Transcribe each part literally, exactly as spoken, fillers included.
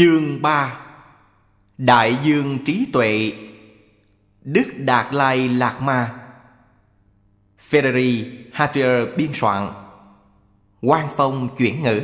Chương ba. Đại dương trí tuệ. Đức Đạt Lai Lạt Ma. Ferrari Hattier biên soạn. Quang Phong chuyển ngữ.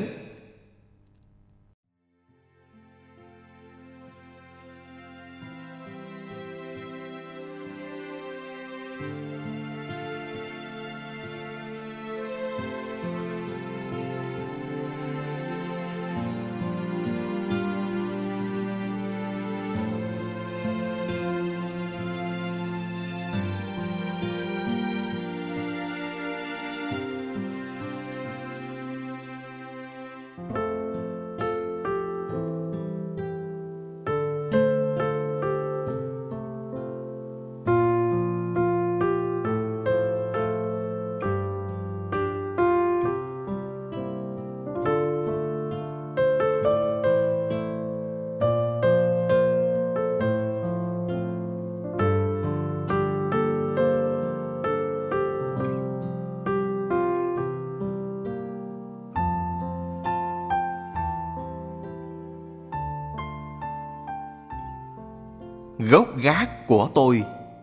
Gốc gác của tôi.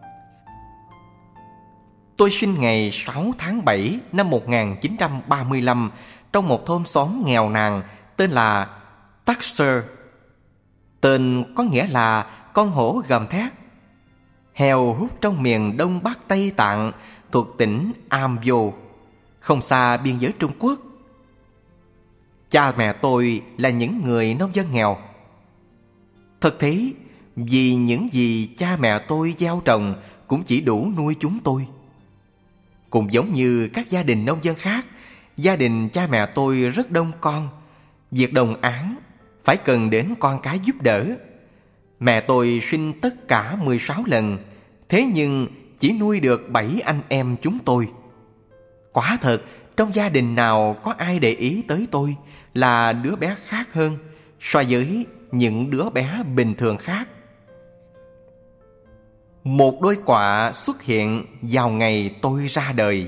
Tôi sinh ngày sáu tháng bảy năm một nghìn chín trăm ba mươi lăm trong một thôn xóm nghèo nàn tên là Taxer. Tên có nghĩa là con hổ gầm thét. Heo hút trong miền Đông Bắc Tây Tạng thuộc tỉnh Amyo, không xa biên giới Trung Quốc. Cha mẹ tôi là những người nông dân nghèo. Thực tế, vì những gì cha mẹ tôi gieo trồng cũng chỉ đủ nuôi chúng tôi. Cũng giống như các gia đình nông dân khác, gia đình cha mẹ tôi rất đông con. Việc đồng áng phải cần đến con cái giúp đỡ. Mẹ tôi sinh tất cả mười sáu lần, thế nhưng chỉ nuôi được bảy anh em chúng tôi. Quả thật, trong gia đình nào có ai để ý tới tôi là đứa bé khác hơn so với những đứa bé bình thường khác. Một đôi quạ xuất hiện vào ngày tôi ra đời.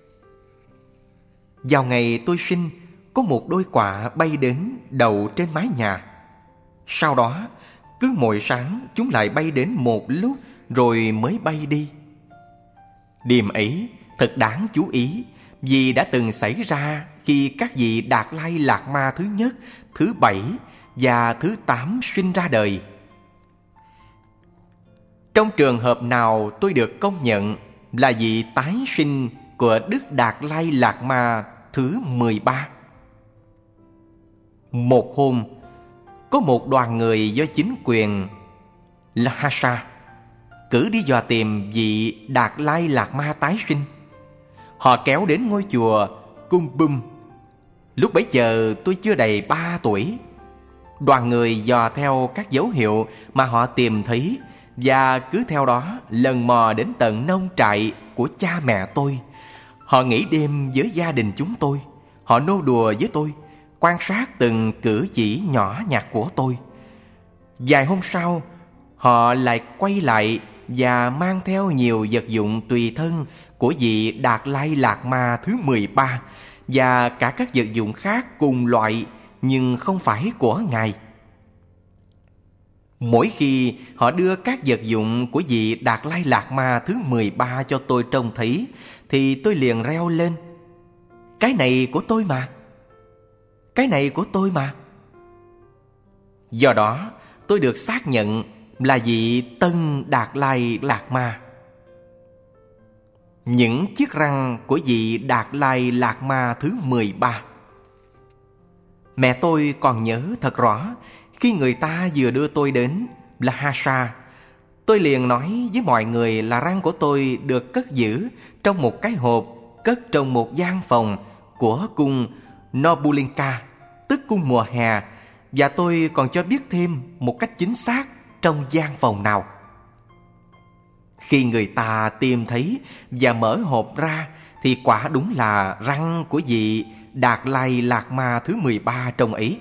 Vào ngày tôi sinh, có một đôi quạ bay đến đậu trên mái nhà. Sau đó, cứ mỗi sáng chúng lại bay đến một lúc rồi mới bay đi. Đêm ấy thật đáng chú ý vì đã từng xảy ra khi các vị Đạt Lai Lạt Ma thứ nhất, thứ bảy và thứ tám sinh ra đời. Trong trường hợp nào tôi được công nhận là vị tái sinh của Đức Đạt Lai Lạt Ma thứ mười ba. Một hôm, có một đoàn người do chính quyền Lhasa cử đi dò tìm vị Đạt Lai Lạt Ma tái sinh. Họ kéo đến ngôi chùa Cung Bum. Lúc bấy giờ tôi chưa đầy ba tuổi. Đoàn người dò theo các dấu hiệu mà họ tìm thấy và cứ theo đó lần mò đến tận nông trại của cha mẹ tôi. Họ nghỉ đêm với gia đình chúng tôi. Họ nô đùa với tôi, quan sát từng cử chỉ nhỏ nhặt của tôi. Vài hôm sau, họ lại quay lại và mang theo nhiều vật dụng tùy thân của vị Đạt Lai Lạt Ma thứ mười ba và cả các vật dụng khác cùng loại nhưng không phải của Ngài. Mỗi khi họ đưa các vật dụng của vị Đạt Lai Lạt Ma thứ mười ba cho tôi trông thấy, thì tôi liền reo lên: Cái này của tôi mà! Cái này của tôi mà! Do đó, tôi được xác nhận là vị Tân Đạt Lai Lạt Ma. Những chiếc răng của vị Đạt Lai Lạt Ma thứ mười ba. Mẹ tôi còn nhớ thật rõ, khi người ta vừa đưa tôi đến Lhasa, tôi liền nói với mọi người là răng của tôi được cất giữ trong một cái hộp cất trong một gian phòng của cung Nobulinka, tức cung mùa hè, và tôi còn cho biết thêm một cách chính xác trong gian phòng nào. Khi người ta tìm thấy và mở hộp ra thì quả đúng là răng của vị Đạt Lai Lạt Ma thứ mười ba trong ấy.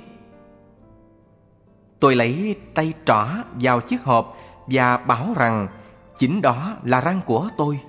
Tôi lấy tay trỏ vào chiếc hộp và bảo rằng chính đó là răng của tôi.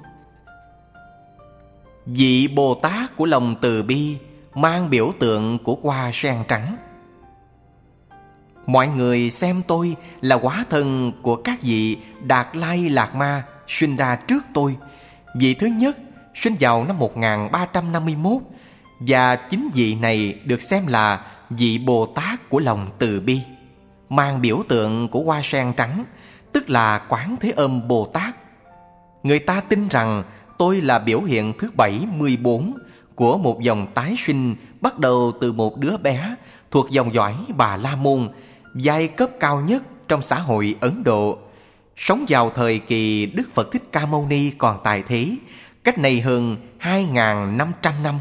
Vị Bồ Tát của lòng từ bi mang biểu tượng của hoa sen trắng. Mọi người xem tôi là hóa thân của các vị Đạt Lai Lạt Ma sinh ra trước tôi. Vị thứ nhất sinh vào năm một nghìn ba trăm năm mươi mốt, và chính vị này được xem là vị Bồ Tát của lòng từ bi, mang biểu tượng của hoa sen trắng, tức là Quán Thế Âm Bồ Tát. Người ta tin rằng tôi là biểu hiện thứ bảy mươi bốn của một dòng tái sinh bắt đầu từ một đứa bé thuộc dòng dõi Bà La Môn, giai cấp cao nhất trong xã hội Ấn Độ, sống vào thời kỳ Đức Phật Thích Ca Mâu Ni còn tại thế, cách này hơn hai nghìn năm trăm năm.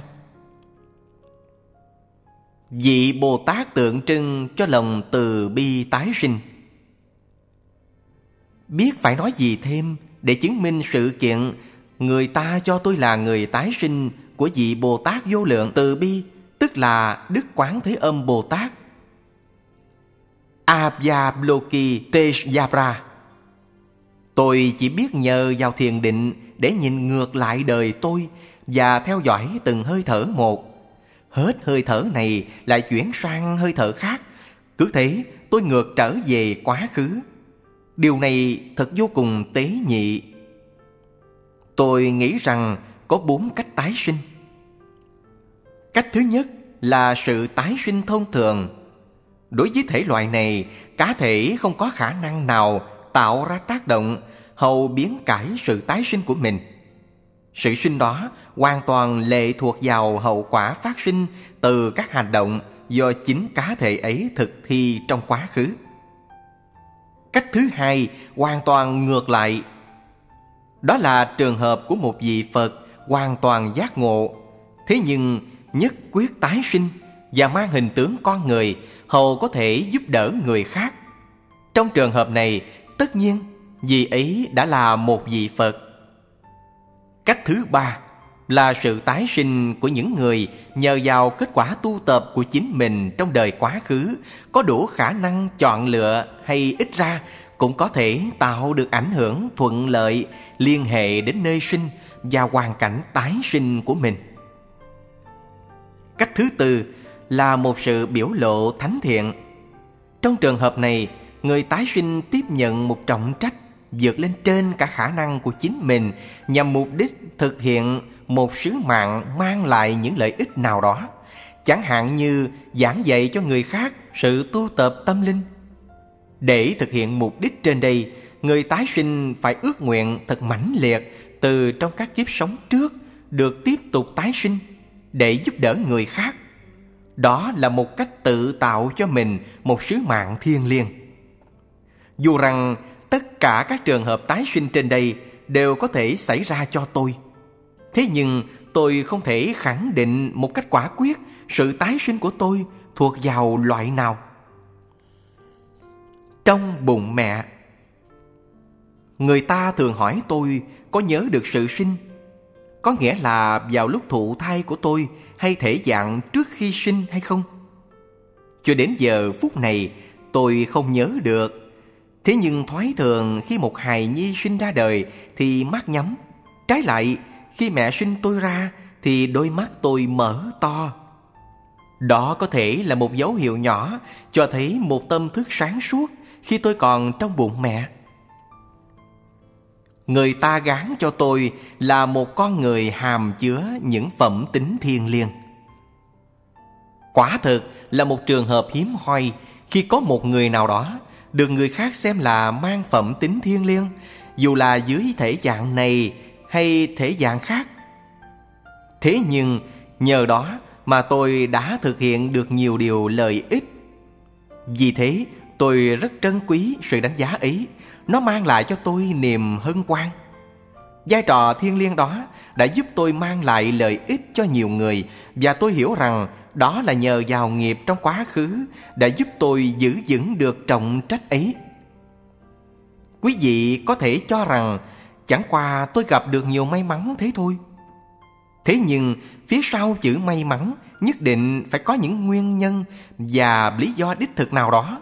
Vị Bồ Tát tượng trưng cho lòng từ bi tái sinh. Biết phải nói gì thêm để chứng minh sự kiện người ta cho tôi là người tái sinh của vị Bồ Tát vô lượng từ bi, tức là Đức Quán Thế Âm Bồ Tát Avyaloki Tejabra. Tôi chỉ biết nhờ vào thiền định để nhìn ngược lại đời tôi và theo dõi từng hơi thở một. Hết hơi thở này lại chuyển sang hơi thở khác. Cứ thế tôi ngược trở về quá khứ. Điều này thật vô cùng tế nhị. Tôi nghĩ rằng có bốn cách tái sinh. Cách thứ nhất là sự tái sinh thông thường. Đối với thể loại này, cá thể không có khả năng nào tạo ra tác động hầu biến cải sự tái sinh của mình. Sự sinh đó hoàn toàn lệ thuộc vào hậu quả phát sinh từ các hành động do chính cá thể ấy thực thi trong quá khứ. Cách thứ hai hoàn toàn ngược lại. Đó là trường hợp của một vị Phật hoàn toàn giác ngộ, thế nhưng nhất quyết tái sinh và mang hình tướng con người, hầu có thể giúp đỡ người khác. Trong trường hợp này, tất nhiên vị ấy đã là một vị Phật. Cách thứ ba là sự tái sinh của những người nhờ vào kết quả tu tập của chính mình trong đời quá khứ, có đủ khả năng chọn lựa hay ít ra cũng có thể tạo được ảnh hưởng thuận lợi liên hệ đến nơi sinh và hoàn cảnh tái sinh của mình. Cách thứ tư là một sự biểu lộ thánh thiện. Trong trường hợp này, người tái sinh tiếp nhận một trọng trách vượt lên trên cả khả năng của chính mình nhằm mục đích thực hiện một sứ mạng mang lại những lợi ích nào đó, chẳng hạn như giảng dạy cho người khác sự tu tập tâm linh. Để thực hiện mục đích trên đây, người tái sinh phải ước nguyện thật mãnh liệt từ trong các kiếp sống trước được tiếp tục tái sinh để giúp đỡ người khác. Đó là một cách tự tạo cho mình một sứ mạng thiêng liêng. Dù rằng tất cả các trường hợp tái sinh trên đây đều có thể xảy ra cho tôi, thế nhưng tôi không thể khẳng định một cách quả quyết sự tái sinh của tôi thuộc vào loại nào. Trong bụng mẹ, người ta thường hỏi tôi có nhớ được sự sinh, có nghĩa là vào lúc thụ thai của tôi hay thể dạng trước khi sinh hay không. Cho đến giờ phút này tôi không nhớ được. Thế nhưng thói thường khi một hài nhi sinh ra đời thì mắt nhắm. Trái lại, khi mẹ sinh tôi ra thì đôi mắt tôi mở to. Đó có thể là một dấu hiệu nhỏ cho thấy một tâm thức sáng suốt khi tôi còn trong bụng mẹ. Người ta gán cho tôi là một con người hàm chứa những phẩm tính thiêng liêng. Quả thực là một trường hợp hiếm hoi khi có một người nào đó được người khác xem là mang phẩm tính thiêng liêng, dù là dưới thể dạng này hay thể dạng khác. Thế nhưng nhờ đó mà tôi đã thực hiện được nhiều điều lợi ích. Vì thế tôi rất trân quý sự đánh giá ấy. Nó mang lại cho tôi niềm hân hoan. Vai trò thiêng liêng đó đã giúp tôi mang lại lợi ích cho nhiều người, và tôi hiểu rằng đó là nhờ vào nghiệp trong quá khứ đã giúp tôi giữ vững được trọng trách ấy. Quý vị có thể cho rằng chẳng qua tôi gặp được nhiều may mắn thế thôi. Thế nhưng phía sau chữ may mắn nhất định phải có những nguyên nhân và lý do đích thực nào đó.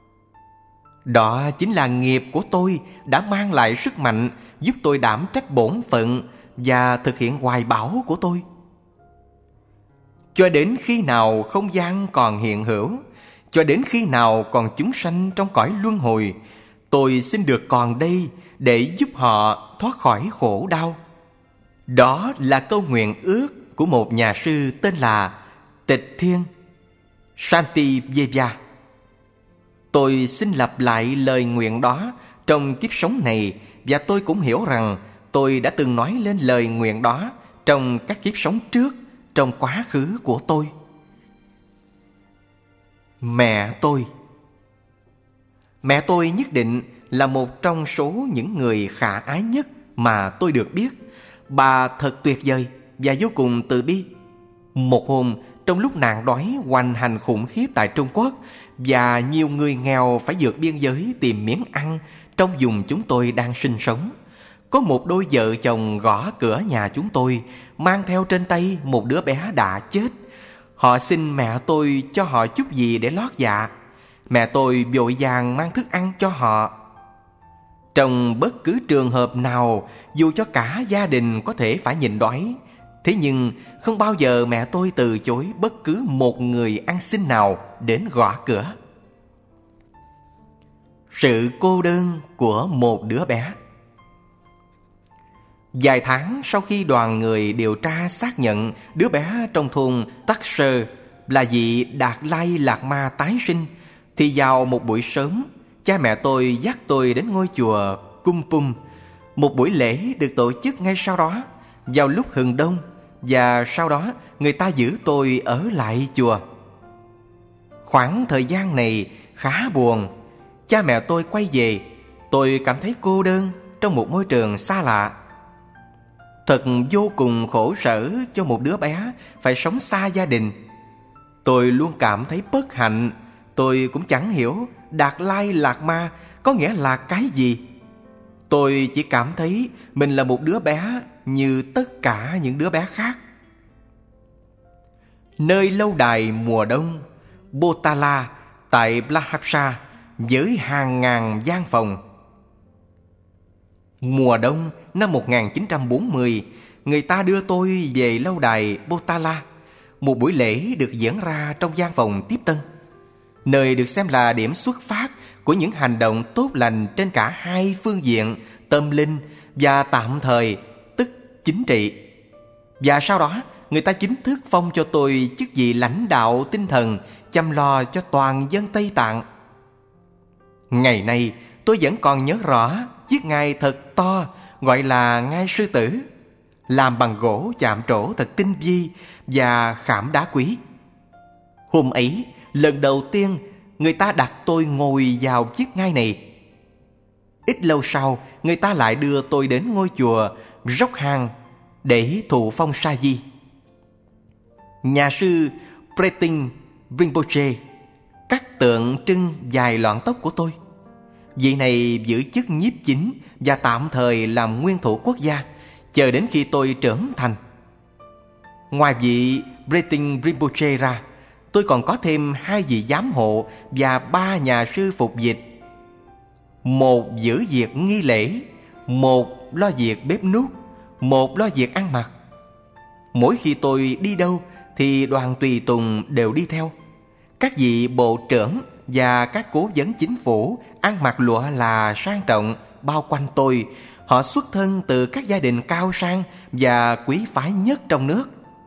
Đó chính là nghiệp của tôi đã mang lại sức mạnh giúp tôi đảm trách bổn phận và thực hiện hoài bão của tôi. Cho đến khi nào không gian còn hiện hữu, cho đến khi nào còn chúng sanh trong cõi luân hồi, tôi xin được còn đây để giúp họ thoát khỏi khổ đau. Đó là câu nguyện ước của một nhà sư tên là Tịch Thiên Shantideva. Tôi xin lặp lại lời nguyện đó trong kiếp sống này, và tôi cũng hiểu rằng tôi đã từng nói lên lời nguyện đó trong các kiếp sống trước, trong quá khứ của tôi. Mẹ tôi Mẹ tôi nhất định là một trong số những người khả ái nhất mà tôi được biết. Bà thật tuyệt vời và vô cùng từ bi. Một hôm, trong lúc nạn đói hoành hành khủng khiếp tại Trung Quốc và nhiều người nghèo phải vượt biên giới tìm miếng ăn trong vùng chúng tôi đang sinh sống, có một đôi vợ chồng gõ cửa nhà chúng tôi, mang theo trên tay một đứa bé đã chết. Họ xin mẹ tôi cho họ chút gì để lót dạ. Mẹ tôi vội vàng mang thức ăn cho họ. Trong bất cứ trường hợp nào, dù cho cả gia đình có thể phải nhịn đói, thế nhưng không bao giờ mẹ tôi từ chối bất cứ một người ăn xin nào đến gõ cửa. Sự cô đơn của một đứa bé. Vài tháng sau khi đoàn người điều tra xác nhận đứa bé trong thôn Taxer là vị Đạt Lai Lạt Ma tái sinh, thì vào một buổi sớm, cha mẹ tôi dắt tôi đến ngôi chùa Kumpum. Một buổi lễ được tổ chức ngay sau đó, vào lúc hừng đông, và sau đó người ta giữ tôi ở lại chùa. Khoảng thời gian này khá buồn. Cha mẹ tôi quay về, tôi cảm thấy cô đơn trong một môi trường xa lạ. Thật vô cùng khổ sở cho một đứa bé phải sống xa gia đình. Tôi luôn cảm thấy bất hạnh. Tôi cũng chẳng hiểu Đạt Lai Lạt Ma có nghĩa là cái gì. Tôi chỉ cảm thấy mình là một đứa bé như tất cả những đứa bé khác. Nơi lâu đài mùa đông Botala tại Lhasa với hàng ngàn gian phòng. Mùa đông năm một nghìn chín trăm bốn mươi, người ta đưa tôi về lâu đài Botala. Một buổi lễ được diễn ra trong gian phòng tiếp tân, nơi được xem là điểm xuất phát của những hành động tốt lành trên cả hai phương diện tâm linh và tạm thời, tức chính trị. Và sau đó, người ta chính thức phong cho tôi chức vị lãnh đạo tinh thần chăm lo cho toàn dân Tây Tạng. Ngày nay, tôi vẫn còn nhớ rõ chiếc ngai thật to gọi là ngai sư tử, làm bằng gỗ chạm trổ thật tinh vi và khảm đá quý. Hôm ấy, lần đầu tiên người ta đặt tôi ngồi vào chiếc ngai này. Ít lâu sau, người ta lại đưa tôi đến ngôi chùa Rokhan để thụ phong sa di. Nhà sư Pretin Rinpoche cắt tượng trưng dài lọn tóc của tôi. Vị này giữ chức nhiếp chính và tạm thời làm nguyên thủ quốc gia chờ đến khi tôi trưởng thành. Ngoài vị Pretin Rinpoche ra, tôi còn có thêm hai vị giám hộ và ba nhà sư phục dịch. Một giữ việc nghi lễ, một lo việc bếp núc, một lo việc ăn mặc. Mỗi khi tôi đi đâu thì đoàn tùy tùng đều đi theo. Các vị bộ trưởng và các cố vấn chính phủ ăn mặc lụa là sang trọng bao quanh tôi. Họ xuất thân từ các gia đình cao sang và quý phái nhất trong nước.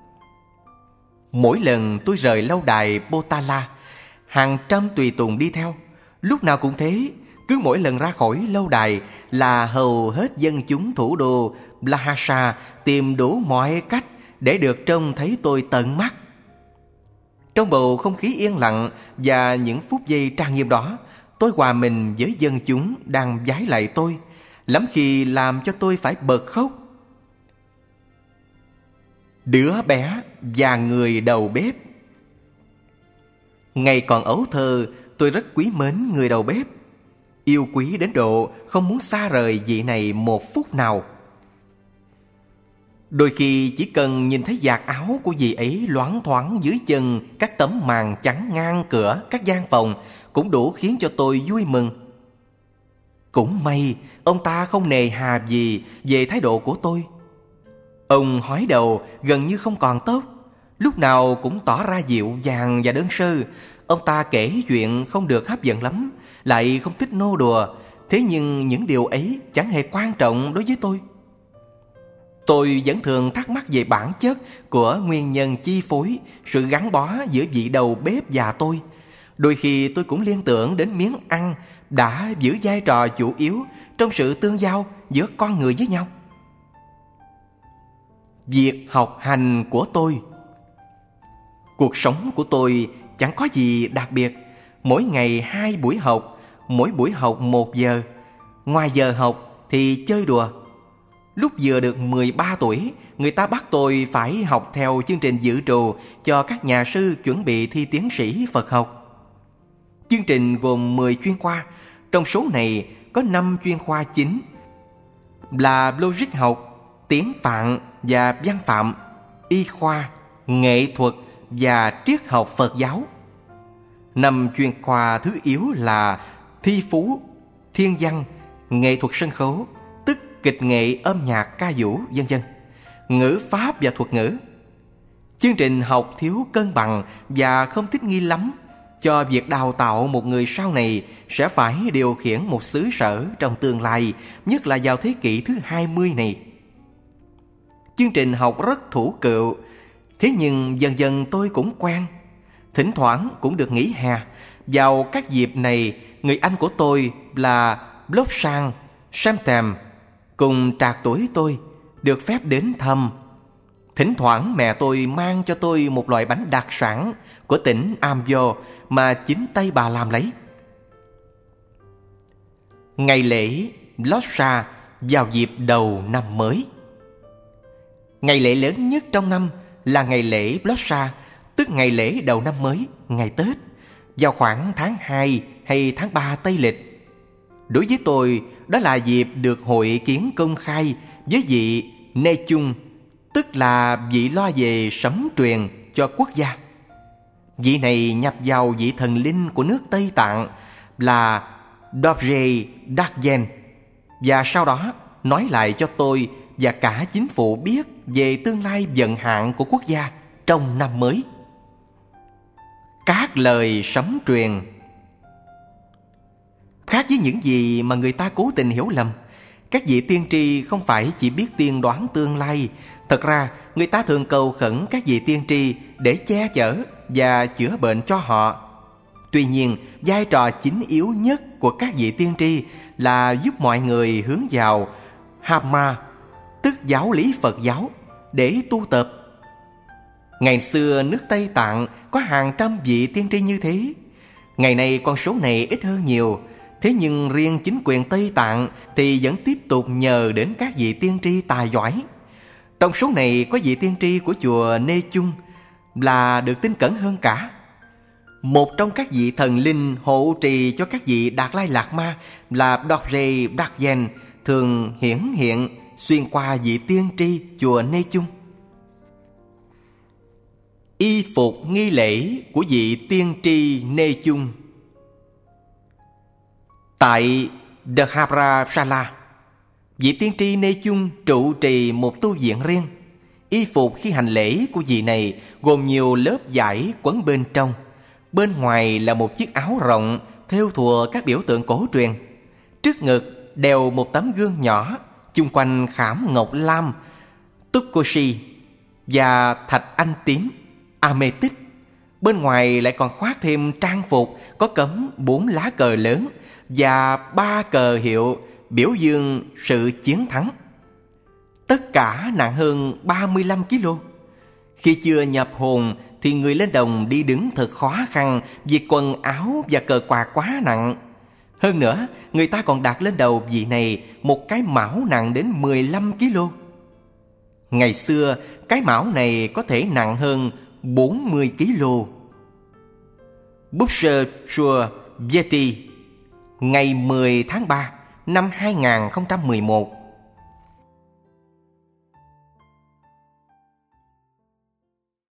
Mỗi lần tôi rời lâu đài Botala, hàng trăm tùy tùng đi theo. Lúc nào cũng thế, cứ mỗi lần ra khỏi lâu đài là hầu hết dân chúng thủ đô Lhasa tìm đủ mọi cách để được trông thấy tôi tận mắt. Trong bầu không khí yên lặng và những phút giây trang nghiêm đó, tôi hòa mình với dân chúng đang vái lạy tôi, lắm khi làm cho tôi phải bật khóc. Đứa bé và người đầu bếp. Ngày còn ấu thơ, tôi rất quý mến người đầu bếp, yêu quý đến độ không muốn xa rời vị này một phút nào. Đôi khi chỉ cần nhìn thấy vạt áo của dì ấy loáng thoáng dưới chân các tấm màn chắn ngang cửa các gian phòng cũng đủ khiến cho tôi vui mừng. Cũng may ông ta không nề hà gì về thái độ của tôi. Ông hói đầu gần như không còn tóc, lúc nào cũng tỏ ra dịu dàng và đơn sơ. Ông ta kể chuyện không được hấp dẫn lắm, lại không thích nô đùa. Thế nhưng những điều ấy chẳng hề quan trọng đối với tôi. Tôi vẫn thường thắc mắc về bản chất của nguyên nhân chi phối sự gắn bó giữa vị đầu bếp và tôi. Đôi khi tôi cũng liên tưởng đến miếng ăn đã giữ vai trò chủ yếu trong sự tương giao giữa con người với nhau. Việc học hành của tôi. Cuộc sống của tôi chẳng có gì đặc biệt. Mỗi ngày hai buổi học, mỗi buổi học một giờ. Ngoài giờ học thì chơi đùa. Lúc vừa được mười ba tuổi, người ta bắt tôi phải học theo chương trình dự trù cho các nhà sư chuẩn bị thi tiến sĩ Phật học. Chương trình gồm mười chuyên khoa, trong số này có năm chuyên khoa chính là logic học, tiếng Phạn và văn phạm, y khoa, nghệ thuật và triết học Phật giáo. Năm chuyên khoa thứ yếu là thi phú, thiên văn, nghệ thuật sân khấu, tức kịch nghệ, âm nhạc, ca vũ, vân vân, ngữ pháp và thuật ngữ. Chương trình học thiếu cân bằng và không thích nghi lắm cho việc đào tạo một người sau này sẽ phải điều khiển một xứ sở trong tương lai, nhất là vào thế kỷ thứ hai mươi này. Chương trình học rất thủ cựu, thế nhưng dần dần tôi cũng quen. Thỉnh thoảng cũng được nghỉ hè. Vào các dịp này, người anh của tôi là Blossan Samtem cùng trạc tuổi tôi được phép đến thăm. Thỉnh thoảng mẹ tôi mang cho tôi một loại bánh đặc sản của tỉnh Ambo mà chính tay bà làm lấy. Ngày lễ Losra vào dịp đầu năm mới. Ngày lễ lớn nhất trong năm là ngày lễ Losra, tức ngày lễ đầu năm mới, ngày Tết, vào khoảng tháng hai hay tháng ba Tây lịch. Đối với tôi, đó là dịp được hội kiến công khai với vị Nê Chung, tức là vị lo về sấm truyền cho quốc gia. Vị này nhập vào vị thần linh của nước Tây Tạng là Dorje Dakyen, và sau đó nói lại cho tôi và cả chính phủ biết về tương lai vận hạn của quốc gia trong năm mới. Các lời sấm truyền. Khác với những gì mà người ta cố tình hiểu lầm, các vị tiên tri không phải chỉ biết tiên đoán tương lai. Thật ra, người ta thường cầu khẩn các vị tiên tri để che chở và chữa bệnh cho họ. Tuy nhiên, vai trò chính yếu nhất của các vị tiên tri là giúp mọi người hướng vào Dhamma, tức giáo lý Phật giáo, để tu tập. Ngày xưa, nước Tây Tạng có hàng trăm vị tiên tri như thế. Ngày nay con số này ít hơn nhiều. Thế nhưng riêng chính quyền Tây Tạng thì vẫn tiếp tục nhờ đến các vị tiên tri tài giỏi. Trong số này có vị tiên tri của chùa Nê Chung là được tin cẩn hơn cả. Một trong các vị thần linh hộ trì cho các vị Đạt Lai Lạt Ma là Dorje Dakyen thường hiển hiện xuyên qua vị tiên tri chùa Nê Chung. Y phục nghi lễ của vị tiên tri Nê Chung. Tại Dharamsala, vị tiên tri Nê Chung trụ trì một tu viện riêng. Y phục khi hành lễ của vị này gồm nhiều lớp vải quấn bên trong. Bên ngoài là một chiếc áo rộng thêu thùa các biểu tượng cổ truyền. Trước ngực đeo một tấm gương nhỏ, chung quanh khảm ngọc lam, Tukoshi và thạch anh tím, Amethyst. Bên ngoài lại còn khoác thêm trang phục có cấm bốn lá cờ lớn và ba cờ hiệu biểu dương sự chiến thắng. Tất cả nặng hơn ba mươi lăm ki lô. Khi chưa nhập hồn thì người lên đồng đi đứng thật khó khăn vì quần áo và cờ quạt quá nặng. Hơn nữa, người ta còn đặt lên đầu vị này một cái mão nặng đến mười lăm ki lô. Ngày xưa, cái mão này có thể nặng hơn bốn mươi ki lô. Butcher Chua Yeti, ngày mười tháng ba năm hai nghìn không trăm mười một.